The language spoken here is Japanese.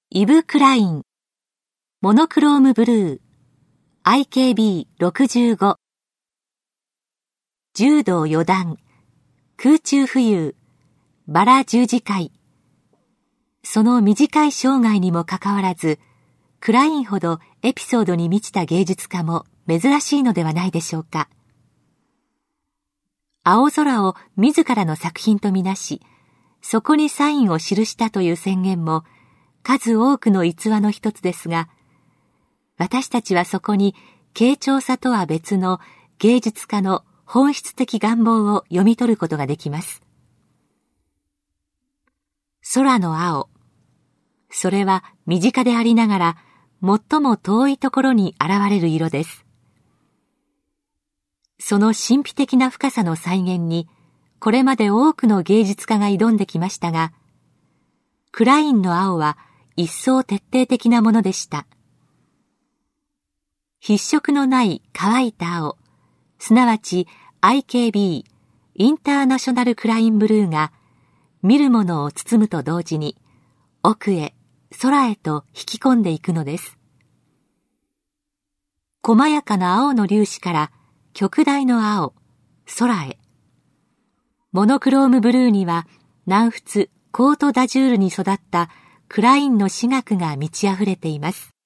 イブ・クラインモノクロームブルー IKB65 柔道四段空中浮遊バラ十字会。その短い生涯にもかかわらず、クラインほどエピソードに満ちた芸術家も珍しいのではないでしょうか。青空を自らの作品とみなし、そこにサインを記したという宣言も数多くの逸話の一つですが、私たちはそこに軽調さとは別の芸術家の本質的願望を読み取ることができます。空の青。それは身近でありながら最も遠いところに現れる色です。その神秘的な深さの再現にこれまで多くの芸術家が挑んできましたが、クラインの青は一層徹底的なものでした。筆色のない乾いた青、すなわち IKB インターナショナルクラインブルーが見るものを包むと同時に奥へ空へと引き込んでいくのです。細やかな青の粒子から極大の青、空へ。モノクロームブルーには南仏コートダジュールに育ったクラインの詩学が満ち溢れています。